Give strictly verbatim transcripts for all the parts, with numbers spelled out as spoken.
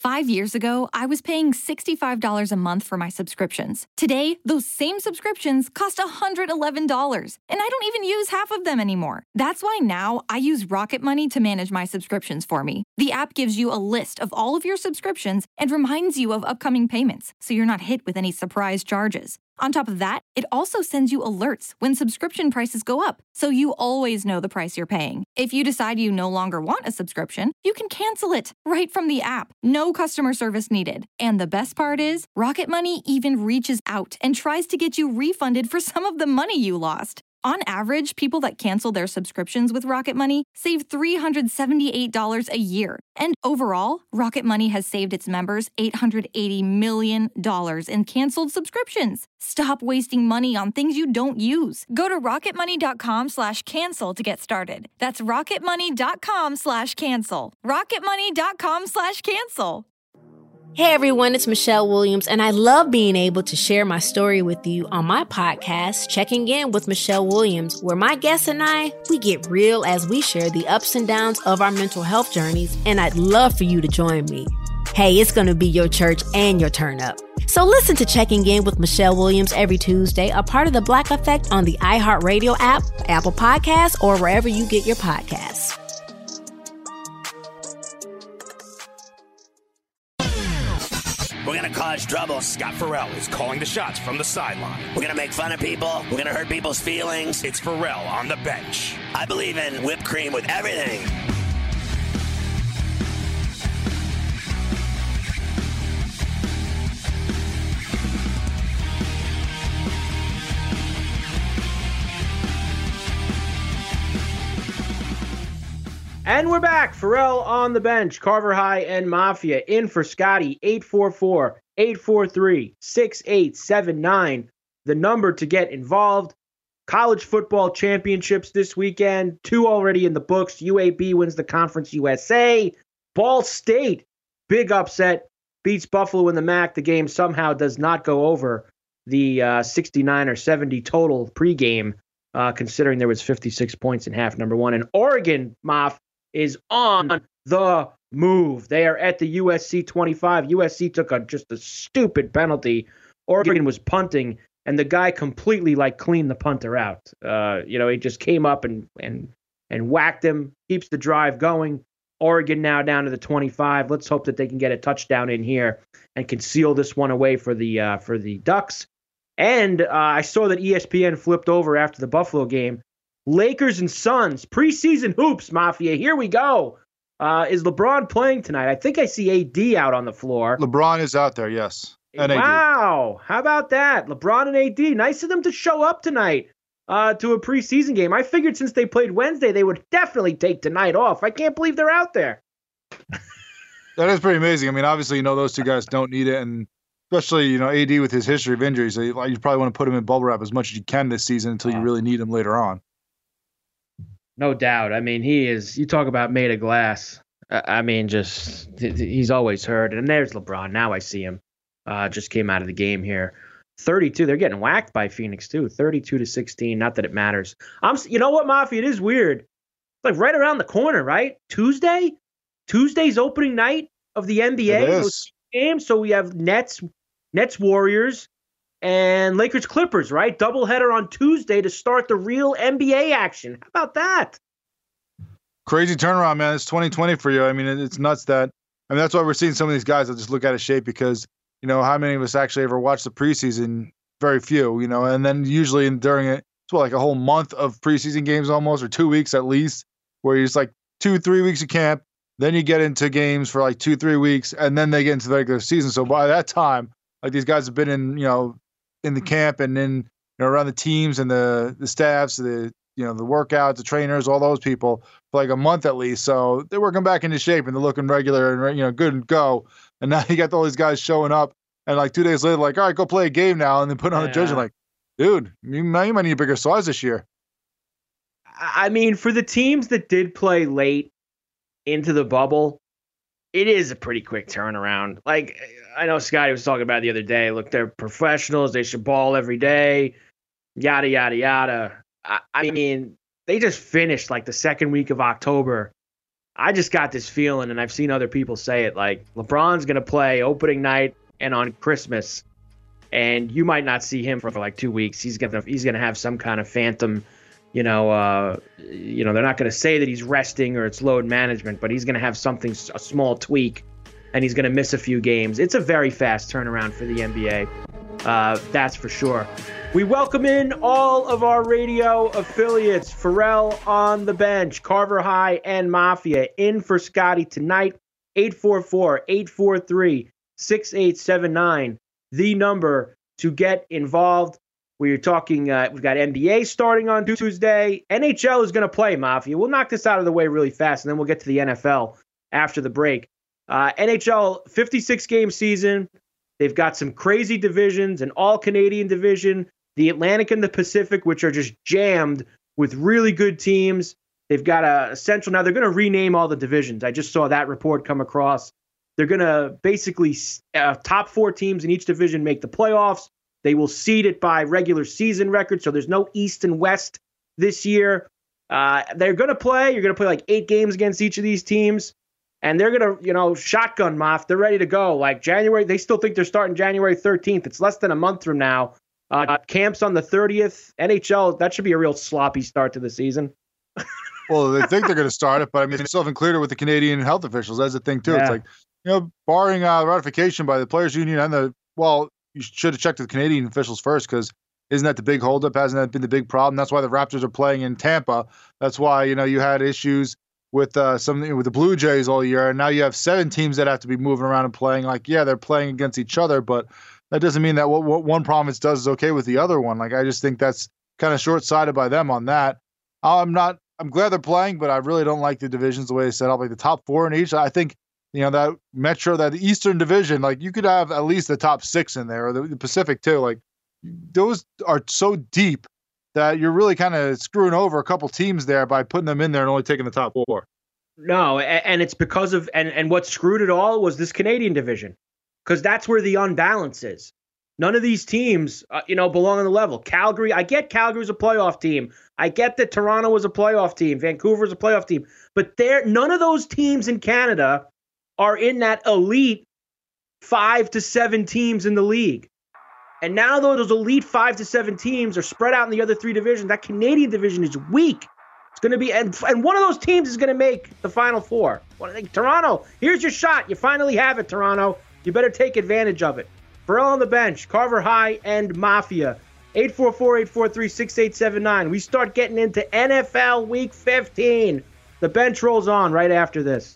Five years ago, I was paying sixty-five dollars a month for my subscriptions. Today, those same subscriptions cost one hundred eleven dollars, and I don't even use half of them anymore. That's why now I use Rocket Money to manage my subscriptions for me. The app gives you a list of all of your subscriptions and reminds you of upcoming payments, so you're not hit with any surprise charges. On top of that, it also sends you alerts when subscription prices go up, so you always know the price you're paying. If you decide you no longer want a subscription, you can cancel it right from the app. No customer service needed. And the best part is, Rocket Money even reaches out and tries to get you refunded for some of the money you lost. On average, people that cancel their subscriptions with Rocket Money save three hundred seventy-eight dollars a year. And overall, Rocket Money has saved its members eight hundred eighty million dollars in canceled subscriptions. Stop wasting money on things you don't use. Go to rocketmoney.com slash cancel to get started. That's rocketmoney.com slash cancel. rocketmoney.com slash cancel. Hey everyone, it's Michelle Williams, and I love being able to share my story with you on my podcast, Checking In with Michelle Williams, where my guests and I, we get real as we share the ups and downs of our mental health journeys, and I'd love for you to join me. Hey, it's going to be your church and your turn up. So listen to Checking In with Michelle Williams every Tuesday, a part of the Black Effect on the iHeartRadio app, Apple Podcasts, or wherever you get your podcasts. We're going to cause trouble. Scott Farrell is calling the shots from the sideline. We're going to make fun of people. We're going to hurt people's feelings. It's Farrell on the bench. I believe in whipped cream with everything. And we're back. Farrell on the bench. Carver High and Mafia in for Scotty. eight four four, eight four three, six eight seven nine. The number to get involved. College football championships this weekend. Two already in the books. U A B wins the Conference U S A. Ball State, big upset, beats Buffalo in the M A C. The game somehow does not go over the uh, sixty-nine or seventy total pregame, uh, considering there was fifty-six points in half number one. And Oregon, Maf, is on the move. They are at the U S C twenty-five. U S C took a, just a stupid penalty. Oregon was punting, and the guy completely like cleaned the punter out. Uh, you know, he just came up and and and whacked him, keeps the drive going. Oregon now down to the twenty-five. Let's hope that they can get a touchdown in here and can seal this one away for the uh, for the Ducks. And uh, I saw that E S P N flipped over after the Buffalo game. Lakers and Suns, preseason hoops, Mafia. Here we go. Uh, is LeBron playing tonight? I think I see A D out on the floor. LeBron is out there, yes. And wow. How about that? LeBron and A D. Nice of them to show up tonight uh, to a preseason game. I figured since they played Wednesday, they would definitely take tonight off. I can't believe they're out there. That is pretty amazing. I mean, obviously, you know, those two guys don't need it. And especially, you know, A D with his history of injuries, you probably want to put him in bubble wrap as much as you can this season until you really need him later on. No doubt. I mean, he is, you talk about made of glass. I mean, just, he's always hurt. And there's LeBron. Now I see him. Uh, just came out of the game here. thirty-two. They're getting whacked by Phoenix, too. thirty-two to sixteen. Not that it matters. I'm, you know what, Mafia? It is weird. It's like right around the corner, right? Tuesday? Tuesday's opening night of the N B A. It is. Games. So we have Nets, Nets Warriors, and Lakers Clippers, right? Doubleheader on Tuesday to start the real N B A action. How about that? Crazy turnaround, man. It's twenty twenty for you. I mean, it's nuts that, I mean, that's why we're seeing some of these guys that just look out of shape because, you know, how many of us actually ever watch the preseason? Very few, you know, and then usually in, during it, it's what, like a whole month of preseason games almost, or two weeks at least, where you're just like two, three weeks of camp. Then you get into games for like two, three weeks, and then they get into the regular season. So by that time, like these guys have been in, you know, in the camp and in, you know, around the teams and the the staffs, the you know, the workouts, the trainers, all those people for like a month at least. So they're working back into shape and they're looking regular and, you know, good and go. And now you got all these guys showing up and like two days later, like, all right, go play a game now. And then put on yeah. a jersey like, dude, you might, you might need a bigger size this year. I mean, for the teams that did play late into the bubble, it is a pretty quick turnaround. Like, I know Scotty was talking about it the other day. Look, they're professionals. They should ball every day, yada, yada, yada. I, I mean, they just finished like the second week of October I just got this feeling, and I've seen other people say it, like LeBron's going to play opening night and on Christmas, and you might not see him for, for like two weeks. He's going to he's going to have some kind of phantom, you know, uh, you know, they're not going to say that he's resting or it's load management, but he's going to have something, a small tweak, and he's going to miss a few games. It's a very fast turnaround for the N B A. Uh, that's for sure. We welcome in all of our radio affiliates. Pharrell on the bench, Carver High and Mafia in for Scotty tonight. eight four four, eight four three, six eight seven nine, the number to get involved. We're talking, uh, we've got N B A starting on Tuesday. N H L is going to play, Mafia. We'll knock this out of the way really fast, and then we'll get to the N F L after the break. Uh, N H L fifty-six game season. They've got some crazy divisions, an all-Canadian division, the Atlantic and the Pacific, which are just jammed with really good teams. They've got a Central. Now, they're going to rename all the divisions. I just saw that report come across. They're going to basically uh, top four teams in each division make the playoffs. They will seed it by regular season record, so there's no East and West this year. Uh, they're going to play. You're going to play like eight games against each of these teams. And they're going to, you know, shotgun Moff. They're ready to go. Like January, they still think they're starting January thirteenth. It's less than a month from now. Uh, camps on the thirtieth. N H L, that should be a real sloppy start to the season. Well, they think they're going to start it, but I mean, they still haven't cleared it with the Canadian health officials. That's the thing, too. Yeah. It's like, you know, barring uh, ratification by the Players Union and the, well, you should have checked with the Canadian officials first, because isn't that the big holdup? Hasn't that been the big problem? That's why the Raptors are playing in Tampa. That's why, you know, you had issues with uh, something with the Blue Jays all year, and now you have seven teams that have to be moving around and playing. Like, yeah, they're playing against each other, but that doesn't mean that what, what one province does is okay with the other one. Like, I just think that's kind of short-sighted by them on that. I'm not. I'm glad they're playing, but I really don't like the divisions the way they set up. Like the top four in each, I think, you know, that Metro, that the Eastern Division, like you could have at least the top six in there, or the, the Pacific too. Like those are so deep that you're really kind of screwing over a couple teams there by putting them in there and only taking the top four. No, and it's because of, and, and what screwed it all was this Canadian division, because that's where the unbalance is. None of these teams, uh, you know, belong on the level. Calgary, I get Calgary's a playoff team. I get that Toronto was a playoff team. Vancouver's a playoff team. But there, none of those teams in Canada are in that elite five to seven teams in the league. And now those elite five to seven teams are spread out in the other three divisions. That Canadian division is weak. It's going to be, and, and one of those teams is going to make the Final Four. Like, Toronto, here's your shot. You finally have it, Toronto. You better take advantage of it. Pharrell on the bench, Carver High and Mafia. eight four four, eight four three, six eight seven nine. We start getting into N F L Week fifteen. The bench rolls on right after this.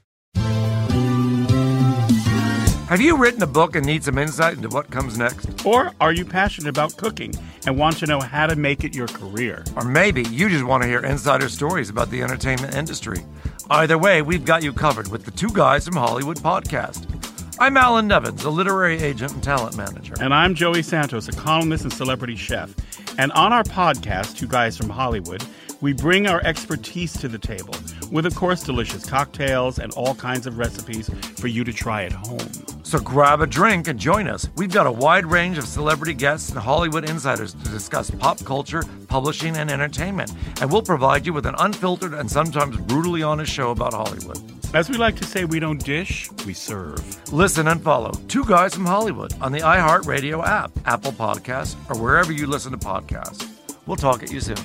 Have you written a book and need some insight into what comes next? Or are you passionate about cooking and want to know how to make it your career? Or maybe you just want to hear insider stories about the entertainment industry. Either way, we've got you covered with the Two Guys from Hollywood podcast. I'm Alan Nevins, a literary agent and talent manager. And I'm Joey Santos, a columnist and celebrity chef. And on our podcast, Two Guys from Hollywood, we bring our expertise to the table with, of course, delicious cocktails and all kinds of recipes for you to try at home. So grab a drink and join us. We've got a wide range of celebrity guests and Hollywood insiders to discuss pop culture, publishing, and entertainment. And we'll provide you with an unfiltered and sometimes brutally honest show about Hollywood. As we like to say, we don't dish, we serve. Listen and follow Two Guys from Hollywood on the iHeartRadio app, Apple Podcasts, or wherever you listen to podcasts. We'll talk at you soon.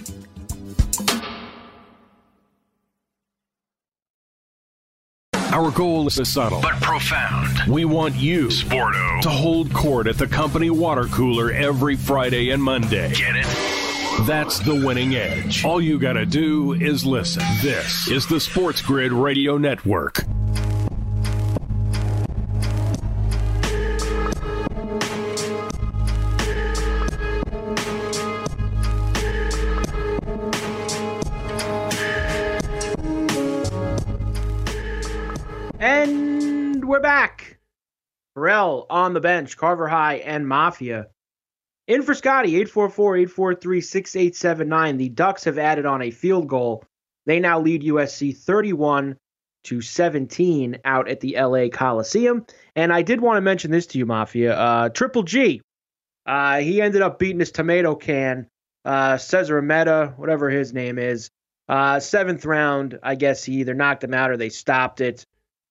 Our goal is subtle but profound. We want you, Sporto, to hold court at the company water cooler every Friday and Monday. Get it? That's the winning edge. All you gotta do is listen. This is the Sports Grid Radio Network. And we're back. Pharrell on the bench, Carver High and Mafia. In for Scotty, eight four four, eight four three, six eight seven nine. The Ducks have added on a field goal. They now lead U S C thirty-one to seventeen out at the L A Coliseum. And I did want to mention this to you, Mafia. Uh, Triple G, uh, he ended up beating his tomato can, uh, Cesar Meta, whatever his name is. Uh, seventh round, I guess he either knocked him out or they stopped it.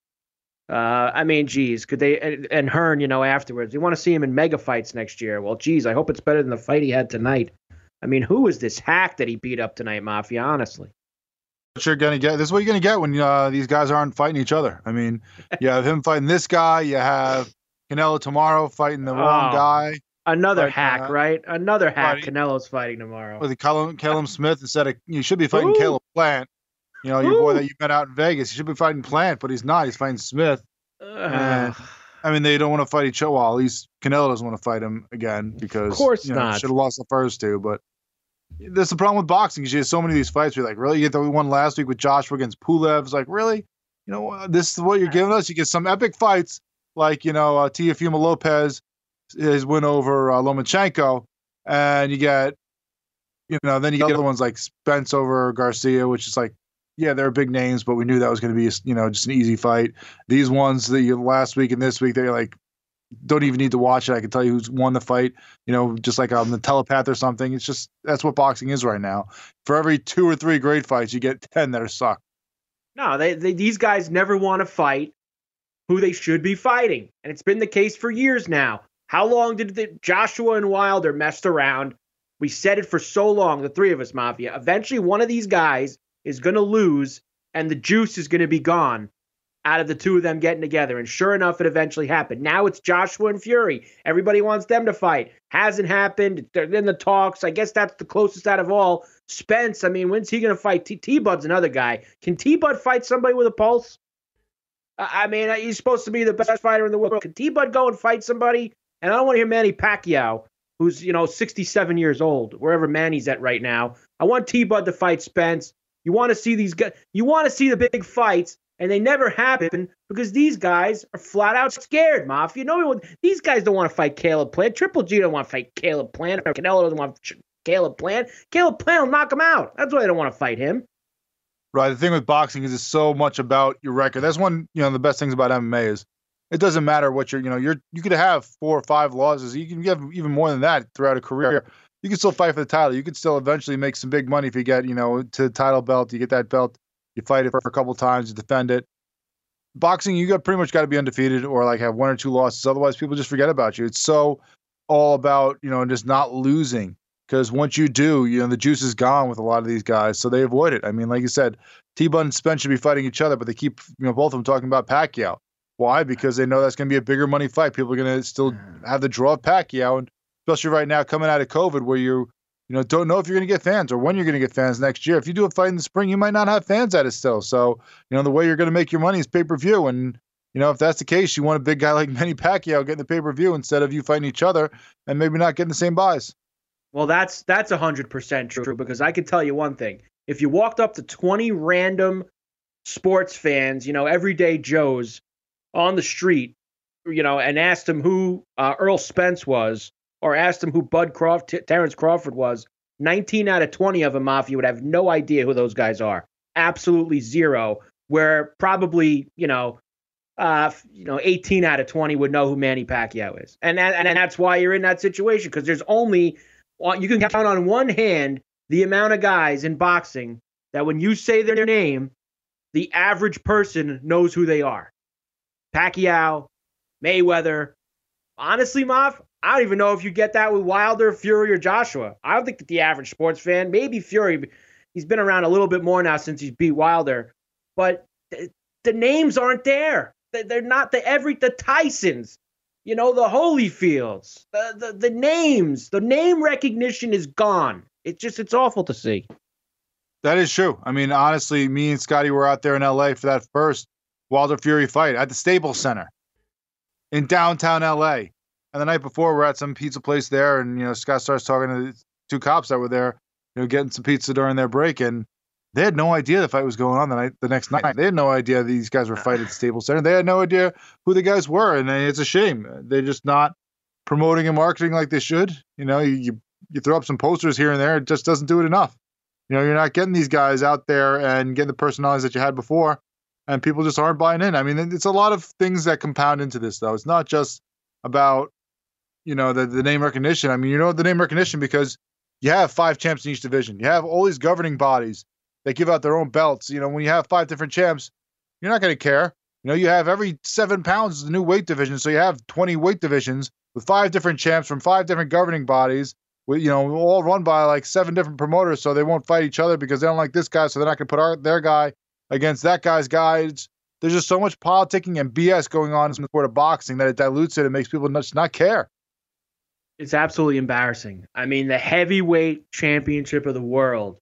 Uh, I mean, geez, could they, and, and Hearn, you know, afterwards, you want to see him in mega fights next year. Well, geez, I hope it's better than the fight he had tonight. I mean, who is this hack that he beat up tonight, Mafia, honestly? What you're gonna get. This is what you're gonna get when uh, these guys aren't fighting each other. I mean, you have him fighting this guy. You have Canelo tomorrow fighting the wrong Oh, guy. Another But, hack, uh, right? Another hack. right. Canelo's fighting tomorrow. With Callum, Callum Smith instead of you should be fighting Ooh. Caleb Plant. You know, your boy Ooh. that you met out in Vegas. He should be fighting Plant, but he's not. He's fighting Smith. And, Ugh. I mean, they don't want to fight each other. Well, at least Canelo doesn't want to fight him again because Of course you know, not. should have lost the first two. But that's the problem with boxing because you have so many of these fights. Where you're like, really? You get the one last week with Joshua against Pulev. It's like, really? You know, uh, this is what you're giving us. You get some epic fights like, you know, uh, Teofimo Lopez, his win over uh, Lomachenko. And you get, you know, then you get other ones like Spence over Garcia, which is like, yeah, they're big names, but we knew that was going to be, you know, just an easy fight. These ones that you last week and this week, they're like, don't even need to watch it. I can tell you who's won the fight, you know, just like on the telepath or something. It's just, that's what boxing is right now. For every two or three great fights, you get ten that are suck. No, they, they these guys never want to fight who they should be fighting. And it's been the case for years now. How long did the, Joshua and Wilder messed around? We said it for so long, the three of us, Mafia. Eventually, one of these guys is going to lose, and the juice is going to be gone out of the two of them getting together. And sure enough, it eventually happened. Now it's Joshua and Fury. Everybody wants them to fight. Hasn't happened. They're in the talks. I guess that's the closest out of all. Spence, I mean, when's he going to fight? T- T-Bud's another guy. Can T-Bud fight somebody with a pulse? I-, I mean, he's supposed to be the best fighter in the world. Can T-Bud go and fight somebody? And I don't want to hear Manny Pacquiao, who's, you know, sixty-seven years old, wherever Manny's at right now. I want T-Bud to fight Spence. You want to see these guys, you want to see the big fights, and they never happen because these guys are flat out scared, Mafia. No one, these guys don't want to fight Caleb Plant. Triple G don't want to fight Caleb Plant. Or Canelo doesn't want to fight Caleb Plant. Caleb Plant will knock him out. That's why they don't want to fight him. Right. The thing with boxing is it's so much about your record. That's one, you know, the best things about M M A is it doesn't matter what you're, you know, you're, you could have four or five losses. You can have even more than that throughout a career. You can still fight for the title. You can still eventually make some big money if you get, you know, to the title belt. You get that belt. You fight it for a couple times. You defend it. Boxing, you got pretty much got to be undefeated or like have one or two losses. Otherwise, people just forget about you. It's so all about, you know, just not losing. Because once you do, you know, the juice is gone with a lot of these guys. So they avoid it. I mean, like you said, T-Bud and Spence should be fighting each other, but they keep, you know, both of them talking about Pacquiao. Why? Because they know that's going to be a bigger money fight. People are going to still have the draw of Pacquiao. And especially right now coming out of COVID where you, you know, don't know if you're going to get fans or when you're going to get fans next year. If you do a fight in the spring, you might not have fans at it still. So, you know, the way you're going to make your money is pay-per-view. And, you know, if that's the case, you want a big guy like Manny Pacquiao getting the pay-per-view instead of you fighting each other and maybe not getting the same buys. Well, that's that's one hundred percent true because I can tell you one thing. If you walked up to twenty random sports fans, you know, everyday Joes on the street, you know, and asked them who uh, Earl Spence was or asked them who Bud Crawford, T- Terrence Crawford was, nineteen out of twenty of them, Mafia, would have no idea who those guys are. Absolutely zero. Where probably, you know, uh, you know, eighteen out of twenty would know who Manny Pacquiao is. And, that, and that's why you're in that situation because there's only... you can count on one hand the amount of guys in boxing that when you say their name, the average person knows who they are. Pacquiao, Mayweather. Honestly, Moff, I don't even know if you get that with Wilder, Fury, or Joshua. I don't think that the average sports fan, maybe Fury, he's been around a little bit more now since he's beat Wilder, but the, the names aren't there. They're not the every the Tysons. You know, the Holyfields, the, the the names, the name recognition is gone. It's just, it's awful to see. That is true. I mean, honestly, me and Scotty were out there in L A for that first Wilder Fury fight at the Staples Center in downtown L A. And the night before, we're at some pizza place there, and, you know, Scott starts talking to the two cops that were there, you know, getting some pizza during their break, and they had no idea the fight was going on the night, the next night. They had no idea these guys were fighting at the Staples Center. They had no idea who the guys were, and it's a shame. They're just not promoting and marketing like they should. You know, you, you you throw up some posters here and there. It just doesn't do it enough. You know, you're not getting these guys out there and getting the personalities that you had before, and people just aren't buying in. I mean, it's a lot of things that compound into this, though. It's not just about, you know, the, the name recognition. I mean, you know the name recognition because you have five champs in each division. You have all these governing bodies They give out their own belts. You know, when you have five different champs, you're not going to care. You know, you have every seven pounds the new weight division. So you have twenty weight divisions with five different champs from five different governing bodies, with, you know, all run by like seven different promoters. So they won't fight each other because they don't like this guy. So they're not going to put our, their guy against that guy's guy. It's, there's just so much politicking and B S going on in the sport of boxing that it dilutes it and makes people just not care. It's absolutely embarrassing. I mean, the heavyweight championship of the world,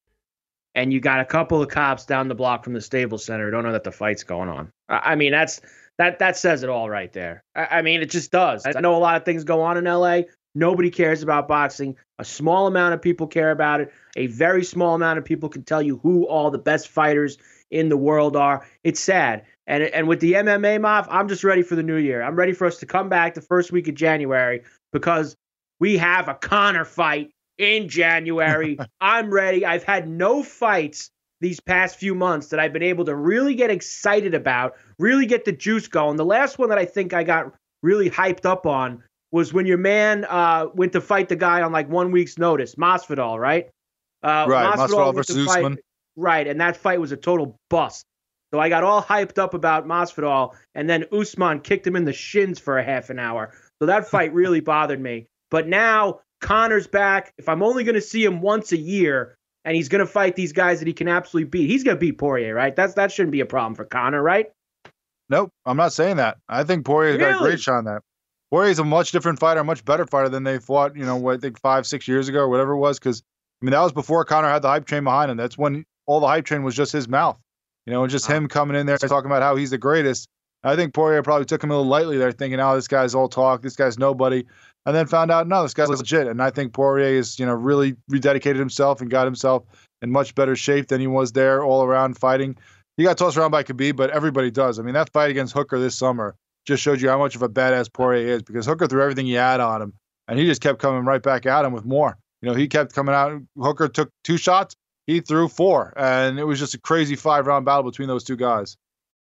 and you got a couple of cops down the block from the Staples Center who don't know that the fight's going on. I mean, that's that that says it all right there. I, I mean, it just does. I know a lot of things go on in L A. Nobody cares about boxing. A small amount of people care about it. A very small amount of people can tell you who all the best fighters in the world are. It's sad. And and with the M M A, Moff, I'm just ready for the new year. I'm ready for us to come back the first week of January because we have a Conor fight in January. I'm ready. I've had no fights these past few months that I've been able to really get excited about, really get the juice going. The last one that I think I got really hyped up on was when your man uh, went to fight the guy on like one week's notice, Masvidal, right? Uh, right, Masvidal, Masvidal versus Usman. Right, and that fight was a total bust. So I got all hyped up about Masvidal, and then Usman kicked him in the shins for a half an hour. So that fight really bothered me. But now Conor's back. If I'm only going to see him once a year, and he's going to fight these guys that he can absolutely beat, he's going to beat Poirier, right? That's That shouldn't be a problem for Conor, right? Nope, I'm not saying that. I think Poirier's really? got a great shot on that. Poirier's a much different fighter, a much better fighter than they fought, you know, what, I think five, six years ago or whatever it was. Because, I mean, that was before Conor had the hype train behind him. That's when all the hype train was just his mouth. You know, and just him coming in there talking about how he's the greatest. I think Poirier probably took him a little lightly there, thinking, oh, this guy's all talk, this guy's nobody. And then found out, no, this guy's legit. And I think Poirier is, you know, really rededicated himself and got himself in much better shape than he was there all around fighting. He got tossed around by Khabib, but everybody does. I mean, that fight against Hooker this summer just showed you how much of a badass Poirier is, because Hooker threw everything he had on him, and he just kept coming right back at him with more. You know, he kept coming out. Hooker took two shots. He threw four, and it was just a crazy five-round battle between those two guys.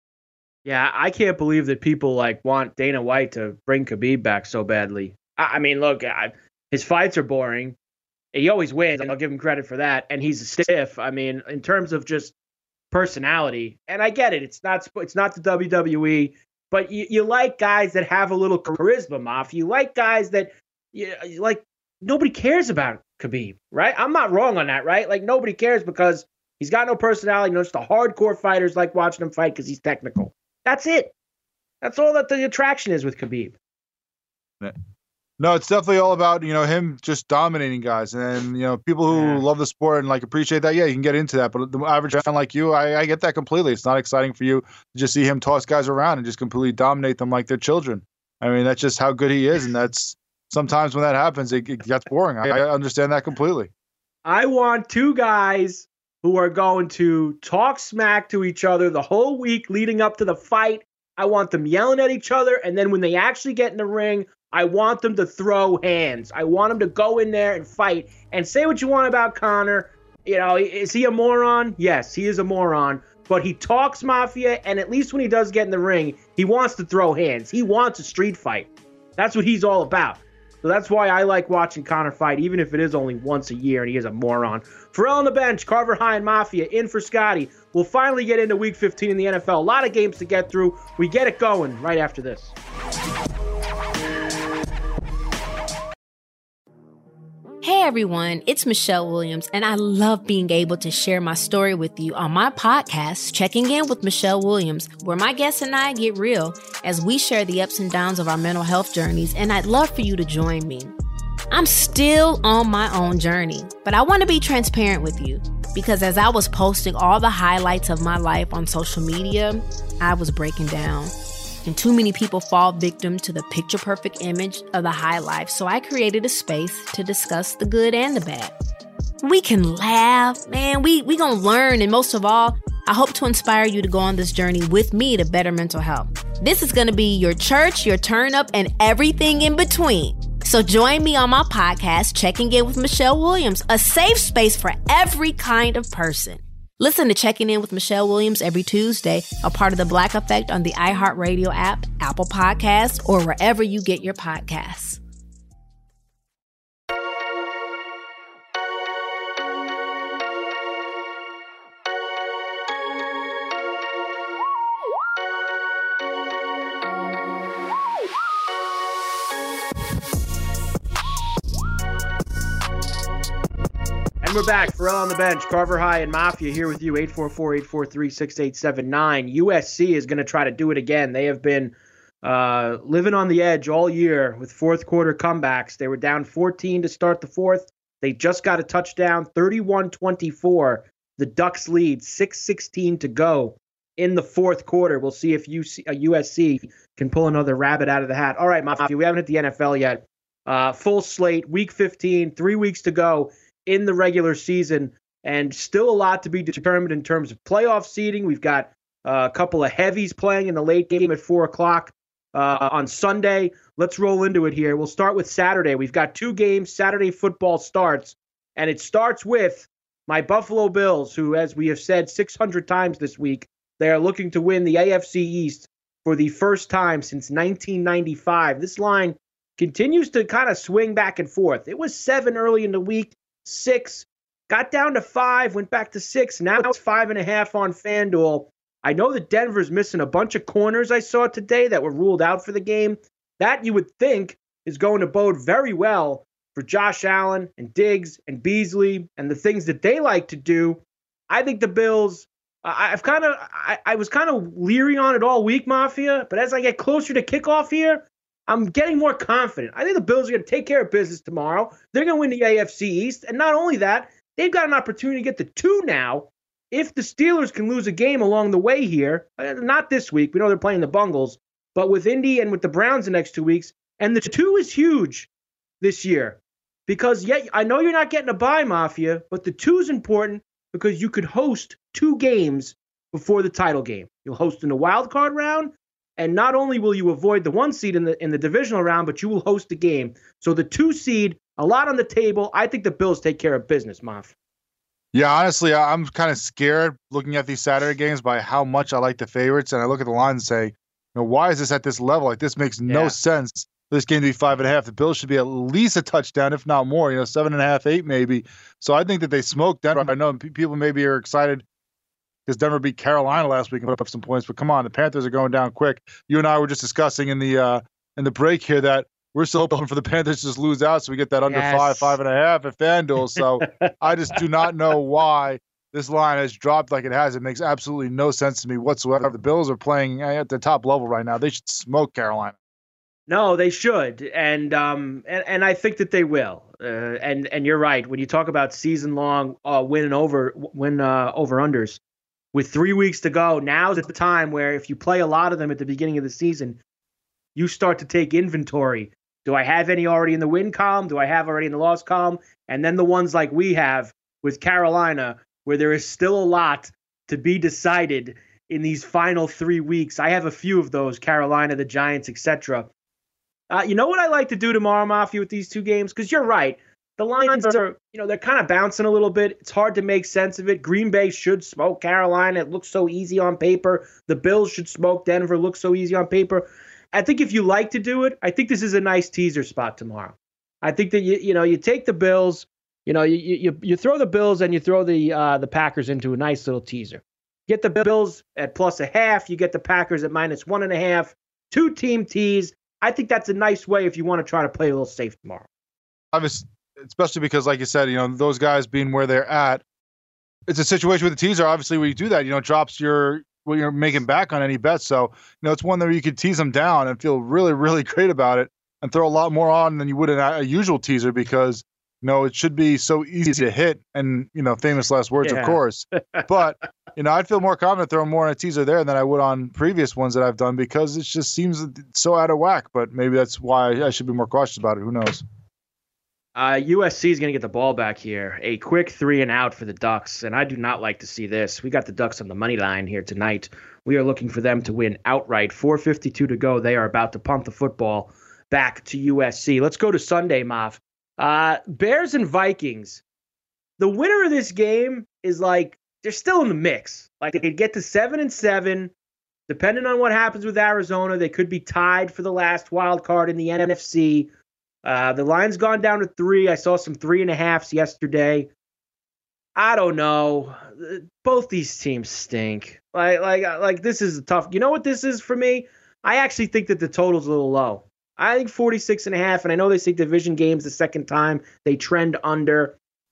Yeah, I can't believe that people like want Dana White to bring Khabib back so badly. I, I mean, look, I, his fights are boring. He always wins, and I'll give him credit for that. And he's a stiff. I mean, in terms of just personality, and I get it. It's not it's not the W W E, but you, you like guys that have a little charisma, Moff. You like guys that you, you like. Nobody cares about Khabib, right? I'm not wrong on that, right? Like, nobody cares because he's got no personality. You know, just the hardcore fighters like watching him fight because he's technical. That's it. That's all that the attraction is with Khabib. No, it's definitely all about, you know, him just dominating guys. And, you know, people who yeah. love the sport and, like, appreciate that, yeah, you can get into that. But the average fan like you, I, I get that completely. It's not exciting for you to just see him toss guys around and just completely dominate them like they're children. I mean, that's just how good he is, and that's sometimes when that happens, it, it gets boring. I, I understand that completely. I want two guys who are going to talk smack to each other the whole week leading up to the fight. I want them yelling at each other, and then when they actually get in the ring, I want them to throw hands. I want them to go in there and fight and say what you want about Conor. You know, is he a moron? Yes, he is a moron. But he talks mafia, and at least when he does get in the ring, he wants to throw hands. He wants a street fight. That's what he's all about. So that's why I like watching Conor fight, even if it is only once a year and he is a moron. Pharrell on the bench, Carver High and Mafia in for Scotty. We'll finally get into Week fifteen in the N F L. A lot of games to get through. We get it going right after this. Hey everyone, it's Michelle Williams, and I love being able to share my story with you on my podcast, Checking In with Michelle Williams, where my guests and I get real as we share the ups and downs of our mental health journeys, and I'd love for you to join me. I'm still on my own journey, but I want to be transparent with you because as I was posting all the highlights of my life on social media, I was breaking down. And too many people fall victim to the picture-perfect image of the high life, so I created a space to discuss the good and the bad. We can laugh, man, we we gonna learn, and most of all, I hope to inspire you to go on this journey with me to better mental health. This is gonna be your church, your turn up, and everything in between. So join me on my podcast, Checking In with Michelle Williams, a safe space for every kind of person. Listen to Checking In with Michelle Williams every Tuesday, a part of the Black Effect on the iHeartRadio app, Apple Podcasts, or wherever you get your podcasts. And we're back. Pharrell on the bench. Carver High and Mafia here with you. eight four four, eight four three, six eight seven nine. U S C is going to try to do it again. They have been uh, living on the edge all year with fourth quarter comebacks. They were down fourteen to start the fourth. They just got a touchdown, thirty-one twenty-four. The Ducks lead, six sixteen to go in the fourth quarter. We'll see if U C, uh, U S C can pull another rabbit out of the hat. All right, Mafia, we haven't hit the N F L yet. Uh, full slate, week fifteen, three weeks to go in the regular season, and still a lot to be determined in terms of playoff seeding. We've got uh, a couple of heavies playing in the late game at four o'clock uh, on Sunday. Let's roll into it here. We'll start with Saturday. We've got two games. Saturday football starts, and it starts with my Buffalo Bills, who, as we have said six hundred times this week, they are looking to win the A F C East for the first time since nineteen ninety-five. This line continues to kind of swing back and forth. It was seven early in the week. Six, got down to five, went back to six. Now it's five and a half on FanDuel. I know that Denver's missing a bunch of corners I saw today that were ruled out for the game. That you would think is going to bode very well for Josh Allen and Diggs and Beasley and the things that they like to do. I think the Bills, uh, I've kind of, I, I was kind of leery on it all week, Mafia, but as I get closer to kickoff here, I'm getting more confident. I think the Bills are going to take care of business tomorrow. They're going to win the A F C East. And not only that, they've got an opportunity to get the two now if the Steelers can lose a game along the way here. Not this week. We know they're playing the Bungles. But with Indy and with the Browns the next two weeks. And the two is huge this year. Because, yeah, I know you're not getting a bye, Mafia, but the two is important because you could host two games before the title game. You'll host in the wild card round. And not only will you avoid the one seed in the in the divisional round, but you will host the game. So the two seed, a lot on the table. I think the Bills take care of business, Maf. Yeah, honestly, I'm kind of scared looking at these Saturday games by how much I like the favorites. And I look at the line and say, you know, why is this at this level? Like, this makes no yeah. sense for this game to be five and a half. The Bills should be at least a touchdown, if not more, you know, seven and a half, eight maybe. So I think that they smoked Denver. I know people maybe are excited because Denver beat Carolina last week and put up some points. But come on, the Panthers are going down quick. You and I were just discussing in the uh, in the break here that we're still hoping for the Panthers to just lose out so we get that under yes. five, five and a half at FanDuel. So I just do not know why this line has dropped like it has. It makes absolutely no sense to me whatsoever. The Bills are playing at the top level right now. They should smoke Carolina. No, they should, and um, and, and I think that they will. Uh, and and you're right when you talk about season long uh, win and over win uh, over unders. With three weeks to go, now's the time where if you play a lot of them at the beginning of the season, you start to take inventory. Do I have any already in the win column? Do I have already in the loss column? And then the ones like we have with Carolina, where there is still a lot to be decided in these final three weeks. I have a few of those, Carolina, the Giants, et cetera. Uh, you know what I like to do tomorrow, Mafia, with these two games? Because you're right. The lines are, you know, they're kind of bouncing a little bit. It's hard to make sense of it. Green Bay should smoke Carolina. It looks so easy on paper. The Bills should smoke Denver. It looks so easy on paper. I think if you like to do it, I think this is a nice teaser spot tomorrow. I think that, you you know, you take the Bills, you know, you you, you throw the Bills and you throw the uh, the Packers into a nice little teaser. Get the Bills at plus a half. You get the Packers at minus one and a half. Two team teas. I think that's a nice way if you want to try to play a little safe tomorrow. Obviously. Especially because, like you said, you know, those guys being where they're at, it's a situation with the teaser. Obviously, when you do that, you know, it drops your what you're making back on any bet. So, you know, it's one that you could tease them down and feel really, really great about it and throw a lot more on than you would in a, a usual teaser because, you know, it should be so easy to hit. And, you know, famous last words, yeah. of course. But, you know, I'd feel more confident throwing more in a teaser there than I would on previous ones that I've done because it just seems so out of whack. But maybe that's why I should be more cautious about it. Who knows? Uh, U S C is going to get the ball back here. A quick three and out for the Ducks, and I do not like to see this. We got the Ducks on the money line here tonight. We are looking for them to win outright. four fifty-two to go. They are about to punt the football back to U S C. Let's go to Sunday, Maf. Uh, Bears and Vikings. The winner of this game is like, they're still in the mix. Like, they could get to seven and seven. Depending on what happens with Arizona, they could be tied for the last wild card in the N F C. Uh, the line's gone down to three. I saw some three and a halves yesterday. I don't know. Both these teams stink. Like, like, like this is tough. You know what this is for me? I actually think that the total's a little low. I think forty-six and a half, and I know they say division games the second time. They trend under.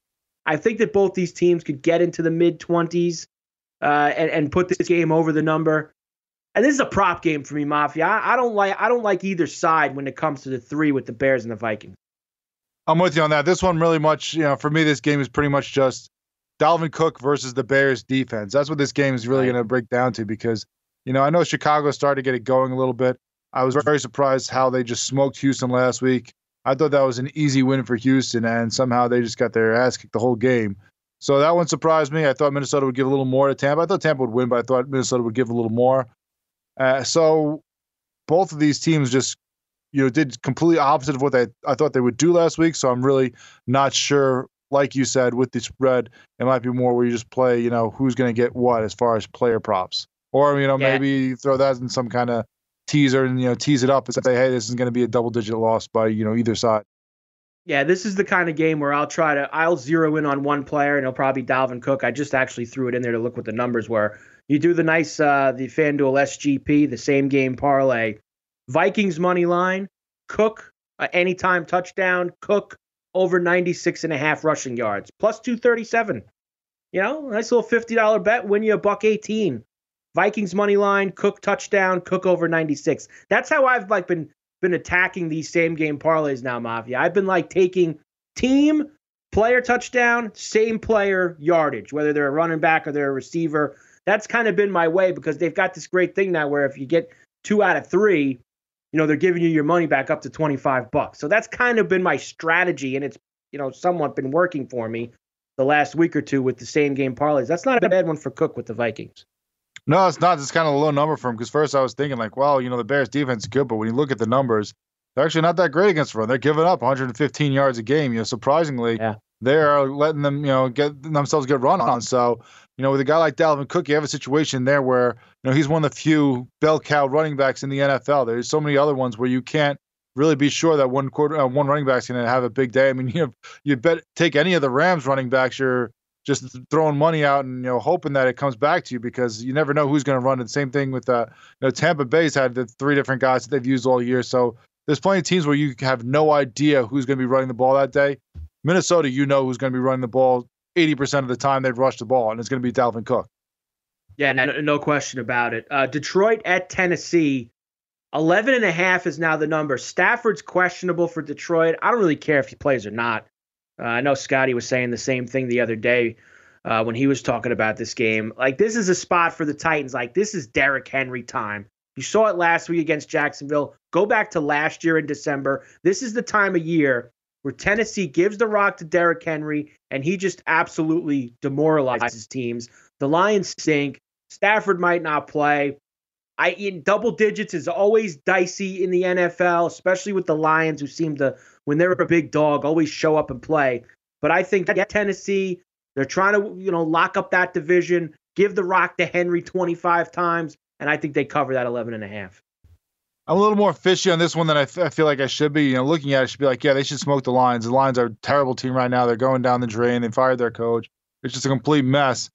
I think that both these teams could get into the mid-twenties uh, and, and put this game over the number. And this is a prop game for me, Mafia. I, I don't like I don't like either side when it comes to the three with the Bears and the Vikings. I'm with you on that. This one really much, you know, for me, this game is pretty much just Dalvin Cook versus the Bears defense. That's what this game is really right. going to break down to because, you know, I know Chicago started to get it going a little bit. I was very surprised how they just smoked Houston last week. I thought that was an easy win for Houston, and somehow they just got their ass kicked the whole game. So that one surprised me. I thought Minnesota would give a little more to Tampa. I thought Tampa would win, but I thought Minnesota would give a little more. Uh, so both of these teams just, you know, did completely opposite of what they I thought they would do last week. So I'm really not sure. Like you said, with the spread, it might be more where you just play, you know, who's going to get what as far as player props, or you know, yeah. maybe throw that in some kind of teaser and you know, tease it up and say, hey, this is going to be a double-digit loss by you know either side. Yeah, this is the kind of game where I'll try to I'll zero in on one player, and it'll probably be Dalvin Cook. I just actually threw it in there to look what the numbers were. You do the nice, uh, the FanDuel S G P, the same game parlay. Vikings money line, Cook, uh, anytime touchdown, Cook over ninety-six and a half rushing yards, plus two thirty-seven. You know, nice little fifty dollars bet, win you a buck eighteen. Vikings money line, Cook touchdown, Cook over ninety-six. That's how I've like been been attacking these same game parlays now, Mafia. I've been like taking team, player touchdown, same player yardage, whether they're a running back or they're a receiver. That's kind of been my way because they've got this great thing now where if you get two out of three, you know, they're giving you your money back up to twenty-five bucks. So that's kind of been my strategy, and it's, you know, somewhat been working for me the last week or two with the same game parlays. That's not a bad one for Cook with the Vikings. No, it's not. It's kind of a low number for him because first I was thinking like, well, you know, the Bears defense is good, but when you look at the numbers, they're actually not that great against the run. They're giving up one hundred fifteen yards a game. You know, surprisingly, yeah. they are letting them, you know, get themselves get run on. So, you know, with a guy like Dalvin Cook, you have a situation there where, you know, he's one of the few bell cow running backs in the N F L. There's so many other ones where you can't really be sure that one quarter, uh, one running back's going to have a big day. I mean, you know, you bet take any of the Rams running backs, you're just throwing money out and, you know, hoping that it comes back to you because you never know who's going to run. And same thing with, uh, you know, Tampa Bay's had the three different guys that they've used all year. So there's plenty of teams where you have no idea who's going to be running the ball that day. Minnesota, you know who's going to be running the ball eighty percent of the time they've rushed the ball, and it's going to be Dalvin Cook. Yeah, no, no question about it. Uh, Detroit at Tennessee, eleven and a half is now the number. Stafford's questionable for Detroit. I don't really care if he plays or not. Uh, I know Scotty was saying the same thing the other day uh, when he was talking about this game. Like, this is a spot for the Titans. Like, this is Derrick Henry time. You saw it last week against Jacksonville. Go back to last year in December. This is the time of year where Tennessee gives the rock to Derrick Henry, and he just absolutely demoralizes teams. The Lions stink. Stafford might not play. I in double digits is always dicey in the N F L, especially with the Lions, who seem to, when they're a big dog, always show up and play. But I think that Tennessee, they're trying to, you know, lock up that division, give the rock to Henry twenty-five times, and I think they cover that eleven and a half. I'm a little more fishy on this one than I, f- I feel like I should be. You know, looking at it, I should be like, yeah, they should smoke the Lions. The Lions are a terrible team right now. They're going down the drain. They fired their coach. It's just a complete mess.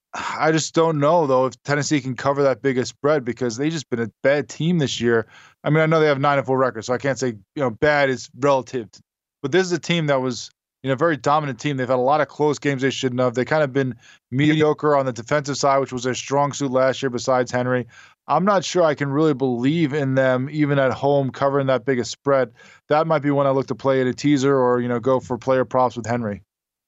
I just don't know, though, if Tennessee can cover that biggest spread because they've just been a bad team this year. I mean, I know they have nine and four records, so I can't say, you know, bad is relative. But this is a team that was, you know, a very dominant team. They've had a lot of close games they shouldn't have. They kind of been mediocre on the defensive side, which was their strong suit last year besides Henry. I'm not sure I can really believe in them, even at home, covering that biggest spread. That might be when I look to play at a teaser or, you know, go for player props with Henry.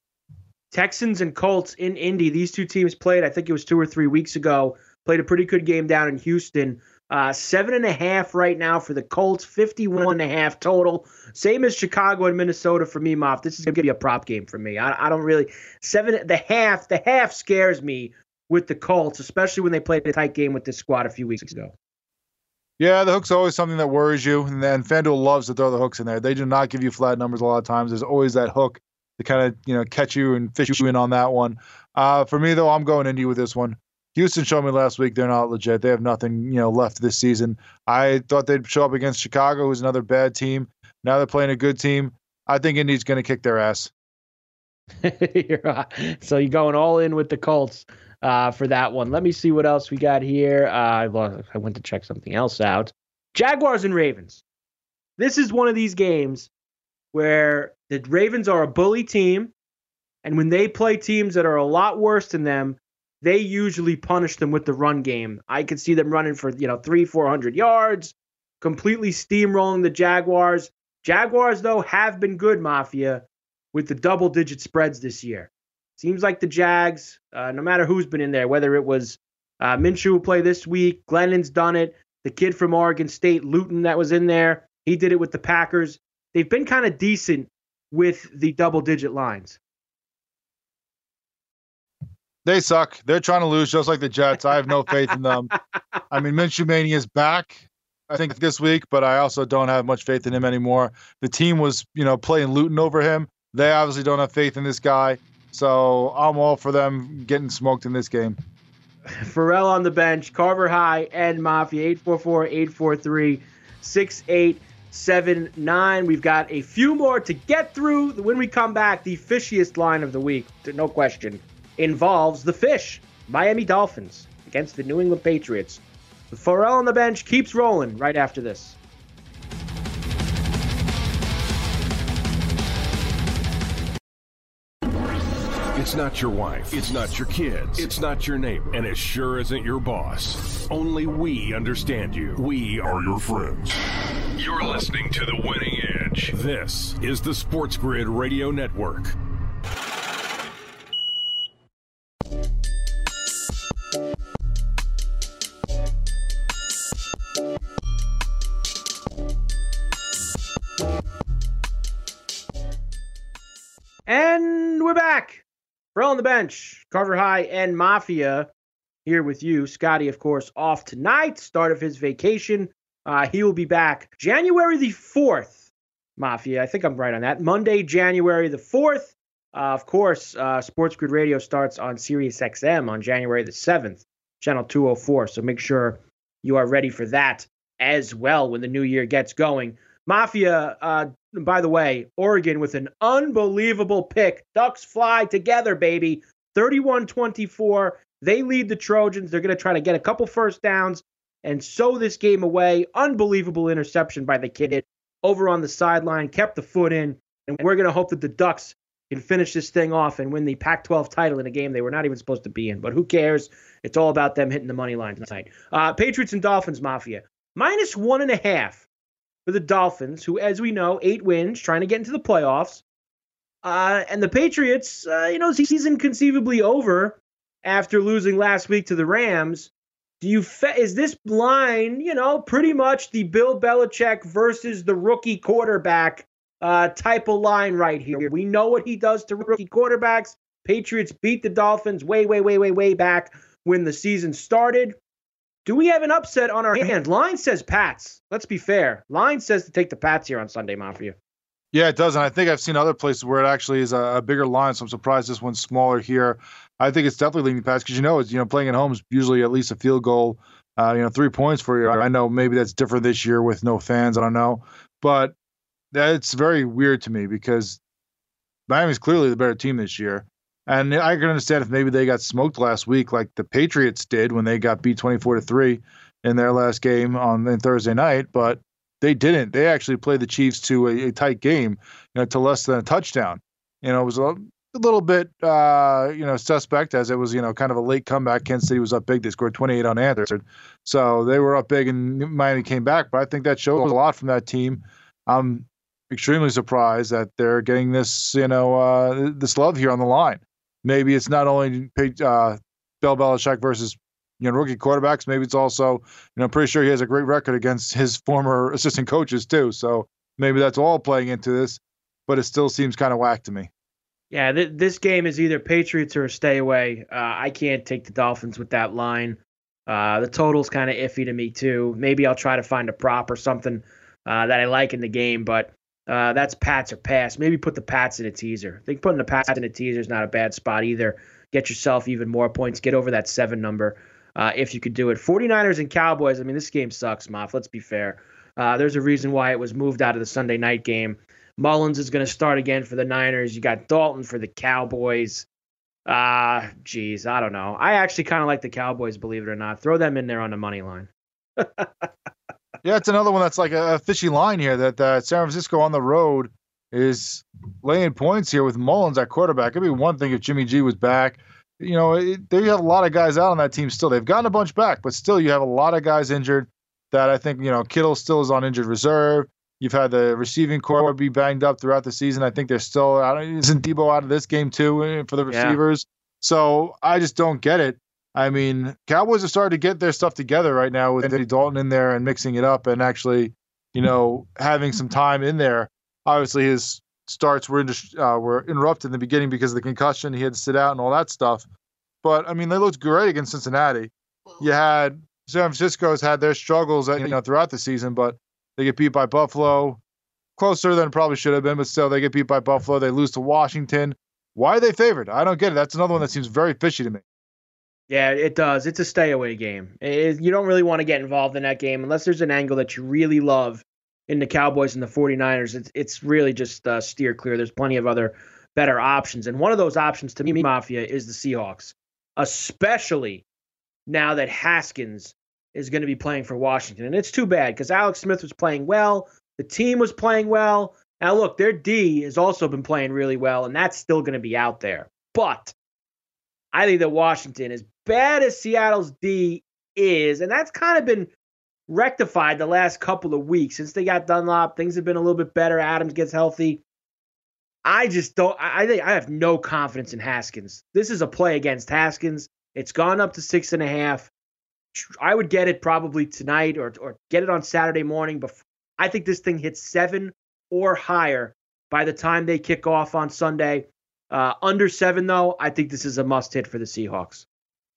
Texans and Colts in Indy. These two teams played, I think it was two or three weeks ago, played a pretty good game down in Houston. Uh, seven and a half right now for the Colts, fifty-one and a half total. Same as Chicago and Minnesota for me, Moff. This is going to be a prop game for me. I, I don't really, seven, the half, the half scares me with the Colts, especially when they played a tight game with this squad a few weeks ago. Yeah, the hook's always something that worries you, and then FanDuel loves to throw the hooks in there. They do not give you flat numbers a lot of times. There's always that hook to kind of, you know, catch you and fish you in on that one. Uh, for me, though, I'm going Indy with this one. Houston showed me last week they're not legit. They have nothing, you know, left this season. I thought they'd show up against Chicago, who's another bad team. Now they're playing a good team. I think Indy's going to kick their ass. So you're going all in with the Colts uh, for that one. Let me see what else we got here. Uh, I went to check something else out. Jaguars and Ravens. This is one of these games where the Ravens are a bully team. And when they play teams that are a lot worse than them, they usually punish them with the run game. I could see them running for, you know, three, four hundred yards, completely steamrolling the Jaguars. Jaguars, though, have been good, Mafia, with the double-digit spreads this year. Seems like the Jags, uh, no matter who's been in there, whether it was uh, Minshew who played this week, Glennon's done it, the kid from Oregon State, Luton, that was in there, he did it with the Packers. They've been kind of decent with the double-digit lines. They suck. They're trying to lose just like the Jets. I have no faith in them. I mean, Minshew Mania is back, I think, this week, but I also don't have much faith in him anymore. The team was, you know, playing Luton over him. They obviously don't have faith in this guy. So I'm all for them getting smoked in this game. Pharrell on the bench, Carver High and Mafia, eight four four, eight four three, six eight seven nine. We've got a few more to get through. When we come back, the fishiest line of the week, no question, involves the fish. Miami Dolphins against the New England Patriots. The Pharrell on the bench keeps rolling right after this. It's not your wife. It's not your kids. It's not your neighbor. And it sure isn't your boss. Only we understand you. We are your friends. You're listening to The Winning Edge. This is the Sports Grid Radio Network. And we're back. Pharrell on the bench, Carver High and Mafia here with you. Scotty, of course, off tonight, start of his vacation. Uh, he will be back January the fourth, Mafia. I think I'm right on that. Monday, January the fourth. Uh, of course, uh, Sports Grid Radio starts on Sirius X M on January the seventh, channel two oh four. So make sure you are ready for that as well when the new year gets going. Mafia, uh, by the way, Oregon with an unbelievable pick. Ducks fly together, baby. thirty-one twenty-four. They lead the Trojans. They're going to try to get a couple first downs and sew this game away. Unbelievable interception by the kid over on the sideline. Kept the foot in. And we're going to hope that the Ducks can finish this thing off and win the Pac twelve title in a game they were not even supposed to be in. But who cares? It's all about them hitting the money line tonight. Uh, Patriots and Dolphins, Mafia. Minus one and a half. For the Dolphins, who, as we know, eight wins, trying to get into the playoffs. Uh, and the Patriots, uh, you know, season conceivably over after losing last week to the Rams. Do you fe- is this line, you know, pretty much the Bill Belichick versus the rookie quarterback uh, type of line right here? We know what he does to rookie quarterbacks. Patriots beat the Dolphins way, way, way, way, way back when the season started. Do we have an upset on our hands? Line says Pats. Let's be fair. Line says to take the Pats here on Sunday, Mafia. Yeah, it does. And I think I've seen other places where it actually is a, a bigger line, so I'm surprised this one's smaller here. I think it's definitely leaning Pats because, you know, it's, you know, playing at home is usually at least a field goal, uh, you know, three points for you. I know maybe that's different this year with no fans. I don't know. But it's very weird to me because Miami's clearly the better team this year. And I can understand if maybe they got smoked last week like the Patriots did when they got beat twenty-four to three in their last game on, on Thursday night, but they didn't. They actually played the Chiefs to a, a tight game, you know, to less than a touchdown. You know, it was a, a little bit, uh, you know, suspect as it was, you know, kind of a late comeback. Kansas City was up big. They scored twenty-eight unanswered. So they were up big and Miami came back, but I think that shows a lot from that team. I'm extremely surprised that they're getting this, you know, uh, this love here on the line. Maybe it's not only uh, Bill Belichick versus, you know, rookie quarterbacks. Maybe it's also, you know, I'm pretty sure he has a great record against his former assistant coaches too. So maybe that's all playing into this, but it still seems kind of whack to me. Yeah, th- this game is either Patriots or a stay away. Uh, I can't take the Dolphins with that line. Uh, the total's kind of iffy to me too. Maybe I'll try to find a prop or something uh, that I like in the game, but Uh, that's Pats or pass. Maybe put the Pats in a teaser. I think putting the Pats in a teaser is not a bad spot either. Get yourself even more points. Get over that seven number uh, if you could do it. 49ers and Cowboys, I mean, this game sucks, Moff. Let's be fair. Uh, there's a reason why it was moved out of the Sunday night game. Mullins is going to start again for the Niners. You got Dalton for the Cowboys. Ah, uh, geez, I don't know. I actually kind of like the Cowboys, believe it or not. Throw them in there on the money line. Yeah, it's another one that's like a, a fishy line here that uh, San Francisco on the road is laying points here with Mullins at quarterback. It'd be one thing if Jimmy G was back. You know, it, they have a lot of guys out on that team still. They've gotten a bunch back, but still you have a lot of guys injured that I think, you know, Kittle still is on injured reserve. You've had the receiving core be banged up throughout the season. I think they're still out. Isn't Debo out of this game too for the receivers? Yeah. So I just don't get it. I mean, Cowboys are starting to get their stuff together right now with Andy Dalton in there and mixing it up and actually, you know, having some time in there. Obviously, his starts were, uh, were interrupted in the beginning because of the concussion. He had to sit out and all that stuff. But, I mean, they looked great against Cincinnati. You had San Francisco's had their struggles, you know, throughout the season, but they get beat by Buffalo. Closer than it probably should have been, but still, they get beat by Buffalo. They lose to Washington. Why are they favored? I don't get it. That's another one that seems very fishy to me. Yeah, it does. It's a stay-away game. It, you don't really want to get involved in that game unless there's an angle that you really love in the Cowboys and the 49ers. It's, it's really just uh, steer clear. There's plenty of other better options. And one of those options to me, Mafia, is the Seahawks, especially now that Haskins is going to be playing for Washington. And it's too bad because Alex Smith was playing well. The team was playing well. Now, look, their D has also been playing really well, and that's still going to be out there. But I think that Washington, as bad as Seattle's D is, and that's kind of been rectified the last couple of weeks since they got Dunlop. Things have been a little bit better. Adams gets healthy. I just don't. I think I have no confidence in Haskins. This is a play against Haskins. It's gone up to six and a half. I would get it probably tonight or or get it on Saturday morning. Before I think this thing hits seven or higher by the time they kick off on Sunday. Uh, under seven, though, I think this is a must hit for the Seahawks.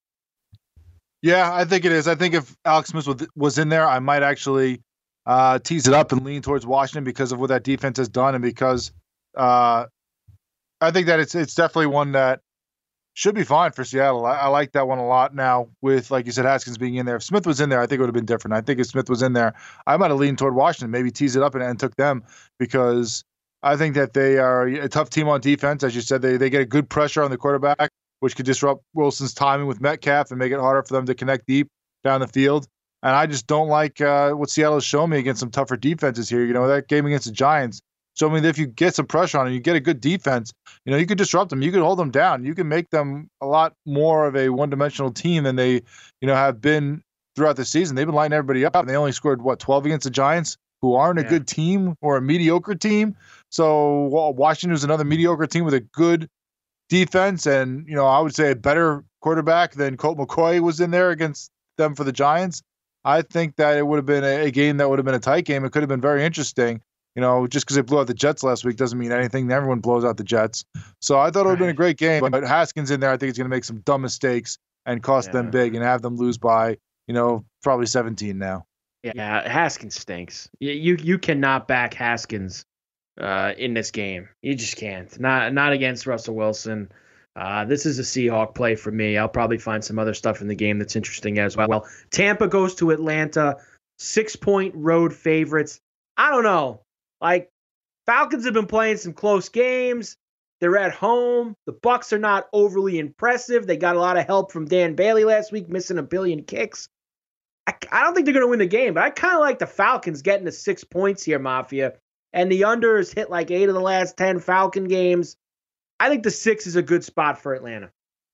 Yeah, I think it is. I think if Alex Smith was in there, I might actually uh, tease it up and lean towards Washington because of what that defense has done, and because uh, I think that it's it's definitely one that should be fine for Seattle. I, I like that one a lot. Now, with, like you said, Haskins being in there, if Smith was in there, I think it would have been different. I think if Smith was in there, I might have leaned toward Washington, maybe tease it up and, and took them because I think that they are a tough team on defense. As you said, they they get a good pressure on the quarterback, which could disrupt Wilson's timing with Metcalf and make it harder for them to connect deep down the field. And I just don't like uh, what Seattle has shown me against some tougher defenses here. You know, that game against the Giants showed me that if you get some pressure on them, you get a good defense, you know, you could disrupt them. You could hold them down. You can make them a lot more of a one-dimensional team than they, you know, have been throughout the season. They've been lighting everybody up, and they only scored, what, twelve against the Giants, who aren't a yeah. good team or a mediocre team. So well, Washington is another mediocre team with a good defense and, you know, I would say a better quarterback than Colt McCoy was in there against them for the Giants. I think that it would have been a, a game that would have been a tight game. It could have been very interesting. You know, just because they blew out the Jets last week doesn't mean anything. Everyone blows out the Jets. So I thought it would have been a great game. But Haskins in there, I think he's going to make some dumb mistakes and cost yeah. them big and have them lose by, you know, probably seventeen now. Yeah, Haskins stinks. You you, you cannot back Haskins uh, in this game. You just can't. Not not against Russell Wilson. Uh, this is a Seahawk play for me. I'll probably find some other stuff in the game that's interesting as well. Well, Tampa goes to Atlanta, six-point road favorites. I don't know. Like, Falcons have been playing some close games. They're at home. The Bucs are not overly impressive. They got a lot of help from Dan Bailey last week, missing a billion kicks. I, I don't think they're going to win the game, but I kind of like the Falcons getting to six points here, Mafia. And the under has hit like eight of the last ten Falcon games. I think the six is a good spot for Atlanta.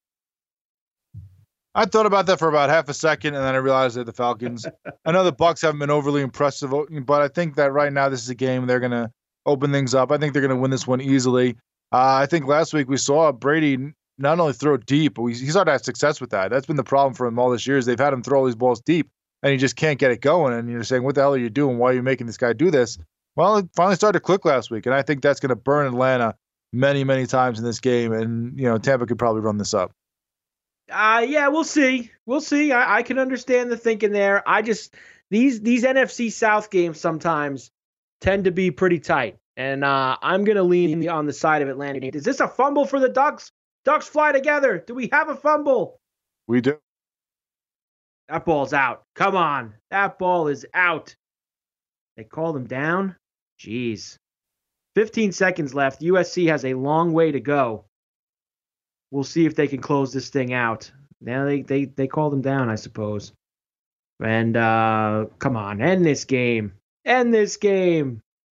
I thought about that for about half a second, and then I realized that the Falcons. I know the Bucs haven't been overly impressive, but I think that right now this is a game they're going to open things up. I think they're going to win this one easily. Uh, I think last week we saw Brady not only throw deep, but we, he's not had success with that. That's been the problem for him all this year. Is they've had him throw all these balls deep, and he just can't get it going. And you're saying, what the hell are you doing? Why are you making this guy do this? Well, it finally started to click last week, and I think that's going to burn Atlanta many, many times in this game. And, you know, Tampa could probably run this up. Uh, yeah, we'll see. We'll see. I, I can understand the thinking there. I just, these these N F C South games sometimes tend to be pretty tight. And uh, I'm going to lean on the side of Atlanta. Is this a fumble for the Ducks? Ducks fly together. Do we have a fumble? We do. That ball's out. Come on. That ball is out. They called him down? Jeez. fifteen seconds left. U S C has a long way to go. We'll see if they can close this thing out. Now they they they called him down, I suppose. And uh, come on, end this game. End this game.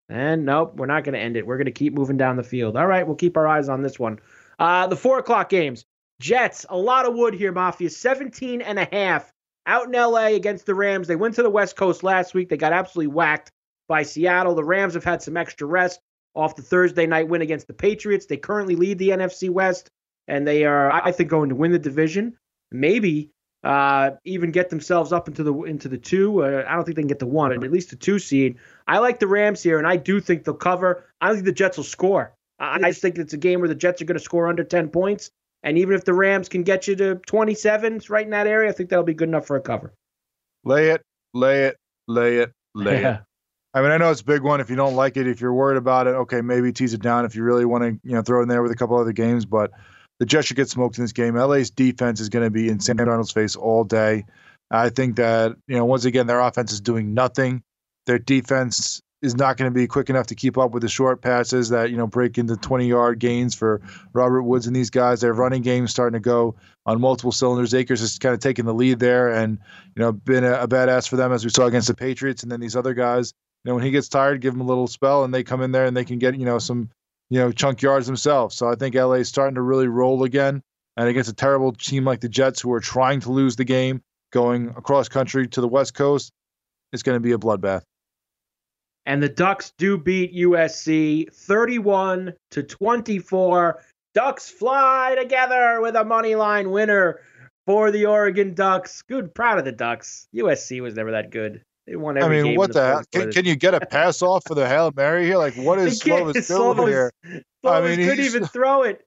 And nope, we're not going to end it. We're going to keep moving down the field. All right, we'll keep our eyes on this one. Uh, the four o'clock games. Jets, a lot of wood here, Mafia. seventeen and a half out in L A against the Rams. They went to the West Coast last week. They got absolutely whacked by Seattle. The Rams have had some extra rest off the Thursday night win against the Patriots. They currently lead the N F C West, and they are, I think, going to win the division. Maybe uh, even get themselves up into the into the two. Uh, I don't think they can get the one, but at least the two seed. I like the Rams here, and I do think they'll cover. I don't think the Jets will score. I, I just think it's a game where the Jets are going to score under ten points. And even if the Rams can get you to twenty-seven, right in that area, I think that'll be good enough for a cover. Lay it, lay it, lay it, lay Yeah. it. I mean, I know it's a big one. If you don't like it, if you're worried about it, okay, maybe tease it down if you really want to, you know, throw it in there with a couple other games. But the Jets should get smoked in this game. L A's defense is going to be in Sam Darnold's face all day. I think that, you know, once again, their offense is doing nothing. Their defense is not going to be quick enough to keep up with the short passes that, you know, break into twenty-yard gains for Robert Woods and these guys. Their running game is starting to go on multiple cylinders. Akers is kind of taking the lead there and, you know, been a, a badass for them as we saw against the Patriots. And then these other guys, you know, when he gets tired, give him a little spell and they come in there and they can get, you know, some, you know, chunk yards themselves. So I think L A is starting to really roll again. And against a terrible team like the Jets who are trying to lose the game, going across country to the West Coast, it's going to be a bloodbath. And the Ducks do beat U S C thirty-one to twenty-four. Ducks fly together with a money line winner for the Oregon Ducks. Good, proud of the Ducks. U S C was never that good. They won every I mean, game what in the the hell? Can, can you get a pass off for the Hail Mary here? Like, what is Slovis doing here? I mean, couldn't even throw it.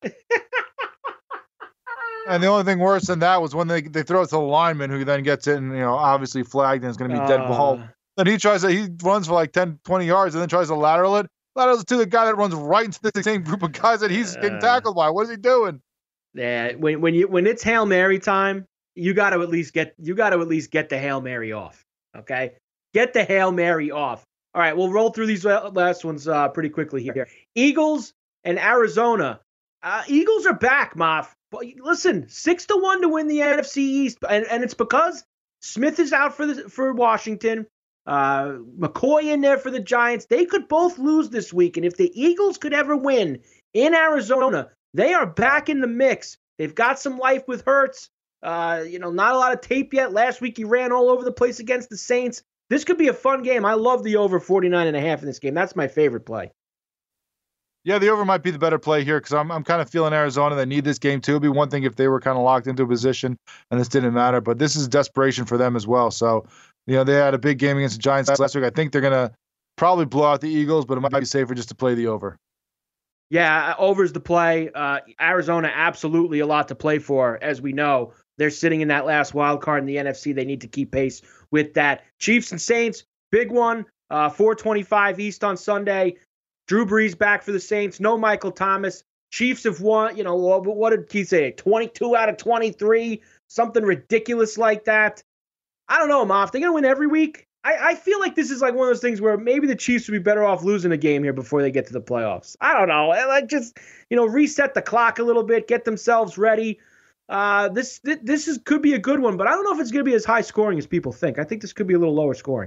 And the only thing worse than that was when they they throw it to the lineman, who then gets it and, you know, obviously flagged and it's going to be dead ball. Uh, Then he tries to, he runs for like ten, twenty yards and then tries to lateral it. Laterals it to the guy that runs right into the same group of guys that he's getting tackled by. What is he doing? Yeah, when when you when it's Hail Mary time, you got to at least get you got to at least get the Hail Mary off. Okay, get the Hail Mary off. All right, we'll roll through these last ones uh, pretty quickly here. Eagles and Arizona. Uh, Eagles are back, Moff. But listen, six to one to win the N F C East, and, and it's because Smith is out for the for Washington. Uh, McCoy in there for the Giants. They could both lose this week, and if the Eagles could ever win in Arizona, they are back in the mix. They've got some life with Hurts. Uh, you know, not a lot of tape yet. Last week he ran all over the place against the Saints. This could be a fun game. I love the over forty-nine and a half in this game. That's my favorite play. Yeah, the over might be the better play here because I'm I'm kind of feeling Arizona. They need this game too. It'd be one thing if they were kind of locked into a position and this didn't matter, but this is desperation for them as well. So, you know, they had a big game against the Giants last week. I think they're going to probably blow out the Eagles, but it might be safer just to play the over. Yeah, over's the play. Uh, Arizona, absolutely a lot to play for, as we know. They're sitting in that last wild card in the N F C. They need to keep pace with that. Chiefs and Saints, big one, uh, four twenty-five East on Sunday. Drew Brees back for the Saints. No Michael Thomas. Chiefs have won, you know, what did Keith say? twenty-two out of twenty-three, something ridiculous like that. I don't know, Moff. They're going to win every week. I, I feel like this is like one of those things where maybe the Chiefs would be better off losing a game here before they get to the playoffs. I don't know. Like, just, you know, reset the clock a little bit, get themselves ready. Uh, this this is could be a good one, but I don't know if it's going to be as high scoring as people think. I think this could be a little lower scoring.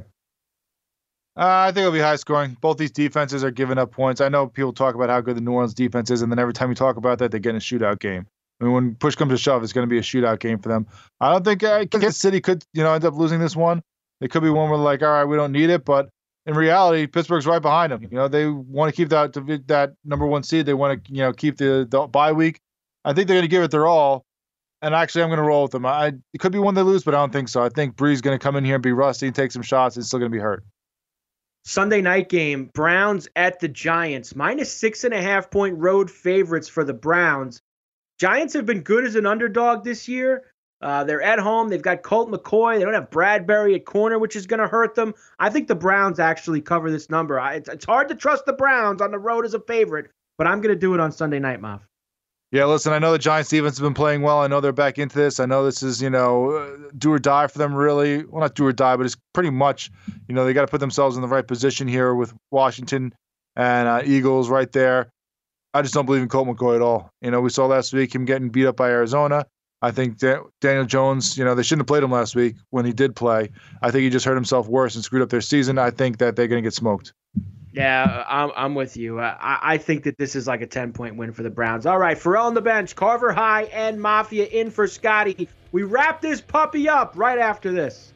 Uh, I think it'll be high scoring. Both these defenses are giving up points. I know people talk about how good the New Orleans defense is, and then every time you talk about that, they get in a shootout game. I mean, when push comes to shove, it's going to be a shootout game for them. I don't think uh, Kansas City could, you know, end up losing this one. It could be one where like, all right, we don't need it, but in reality, Pittsburgh's right behind them. You know, they want to keep that that number one seed. They want to, you know, keep the, the bye week. I think they're going to give it their all. And actually, I'm going to roll with them. I, it could be one they lose, but I don't think so. I think Bree's going to come in here and be rusty and take some shots. It's still going to be hurt. Sunday night game, Browns at the Giants. Minus six and a half point road favorites for the Browns. Giants have been good as an underdog this year. Uh, they're at home. They've got Colt McCoy. They don't have Bradbury at corner, which is going to hurt them. I think the Browns actually cover this number. I, it's, it's hard to trust the Browns on the road as a favorite, but I'm going to do it on Sunday night, Moff. Yeah, listen, I know the Giants defense has been playing well. I know they're back into this. I know this is, you know, uh, do or die for them, really. Well, not do or die, but it's pretty much, you know, they got to put themselves in the right position here with Washington and uh, Eagles right there. I just don't believe in Colt McCoy at all. You know, we saw last week him getting beat up by Arizona. I think da- Daniel Jones, you know, they shouldn't have played him last week when he did play. I think he just hurt himself worse and screwed up their season. I think that they're going to get smoked. Yeah, I'm, I'm with you. Uh, I, I think that this is like a ten-point win for the Browns. All right, Pharrell on the bench, Carver High and Mafia in for Scotty. We wrap this puppy up right after this.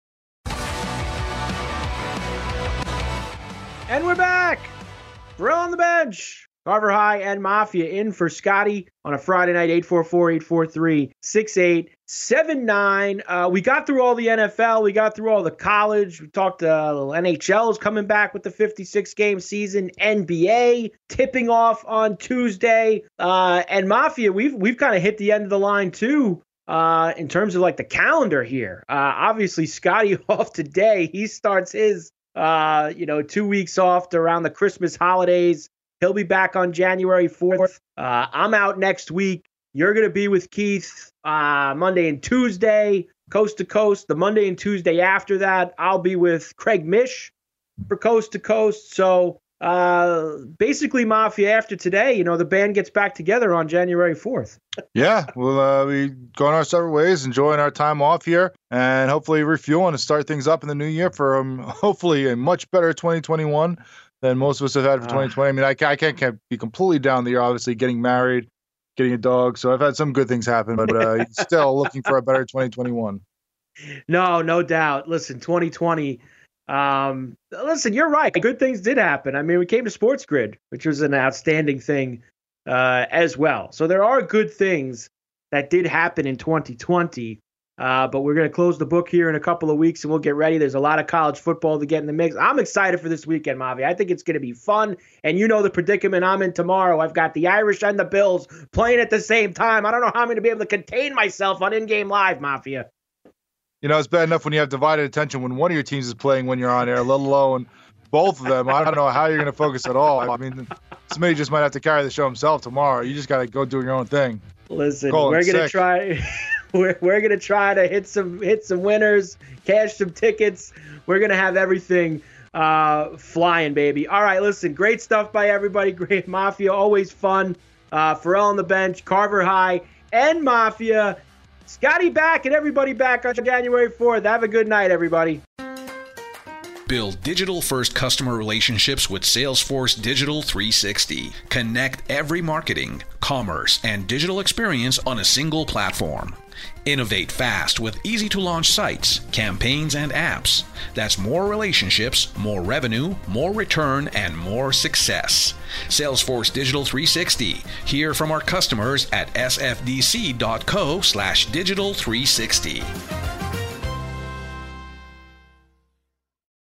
And we're back. Pharrell on the bench, Carver High and Mafia in for Scotty on a Friday night, eight four four, eight four three, six eight seven nine. Uh, we got through all the N F L. We got through all the college. We talked uh, N H L is coming back with the fifty-six game season. N B A tipping off on Tuesday. Uh, and Mafia, we've we've kind of hit the end of the line too uh, in terms of like the calendar here. Uh, obviously, Scotty off today. He starts his uh, you know two weeks off around the Christmas holidays. He'll be back on January fourth. Uh, I'm out next week. You're going to be with Keith uh, Monday and Tuesday, coast to coast. The Monday and Tuesday after that, I'll be with Craig Mish for coast to coast. So uh, basically, Mafia, after today, you know, the band gets back together on January fourth. Yeah, we'll uh, be going our separate ways, enjoying our time off here, and hopefully refueling and start things up in the new year for um, hopefully a much better twenty twenty-one. Than most of us have had for twenty twenty. I mean, I can't, I can't, can't be completely down the year, obviously, getting married, getting a dog. So I've had some good things happen, but uh, still looking for a better twenty twenty-one. No, no doubt. Listen, twenty twenty, um, listen, you're right. Good things did happen. I mean, we came to Sports Grid, which was an outstanding thing uh, as well. So there are good things that did happen in twenty twenty. Uh, but we're going to close the book here in a couple of weeks, and we'll get ready. There's a lot of college football to get in the mix. I'm excited for this weekend, Mavi. I think it's going to be fun. And you know the predicament I'm in tomorrow. I've got the Irish and the Bills playing at the same time. I don't know how I'm going to be able to contain myself on In-Game Live, Mafia. You know, it's bad enough when you have divided attention when one of your teams is playing when you're on air, let alone both of them. I don't know how you're going to focus at all. I mean, somebody just might have to carry the show himself tomorrow. You just got to go do your own thing. Listen, Call we're going to try... We're we're gonna try to hit some hit some winners, cash some tickets. We're gonna have everything uh, flying, baby. All right, listen, great stuff by everybody. Great Mafia, always fun. Uh, Pharrell on the bench, Carver High, and Mafia. Scotty back and everybody back on January fourth. Have a good night, everybody. Build digital-first customer relationships with Salesforce Digital three sixty. Connect every marketing, commerce, and digital experience on a single platform. Innovate fast with easy-to-launch sites, campaigns, and apps. That's more relationships, more revenue, more return, and more success. Salesforce Digital three sixty. Hear from our customers at sfdc.co slash digital360.